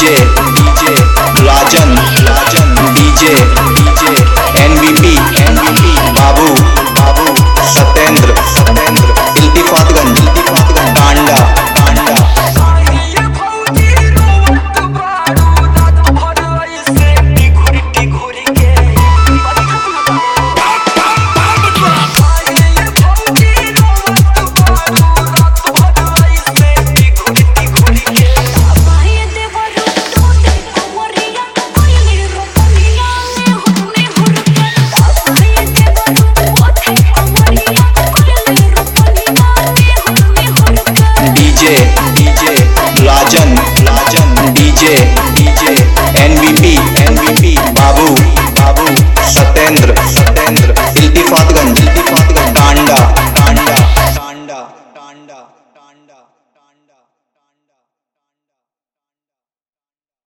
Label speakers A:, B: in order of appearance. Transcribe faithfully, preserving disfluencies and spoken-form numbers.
A: DJ DJ Rajan Rajan DJ DJ NVP NVP Babu Babu Satyendra Satyendra Iltifatganj Iltifatganj Tanda Tanda DJ DJ Rajan Rajan DJ DJ NVP NVP Babu Babu Satyendra Satyendra Iltifatganj Iltifatganj Tanda Tanda Tanda Tanda Tanda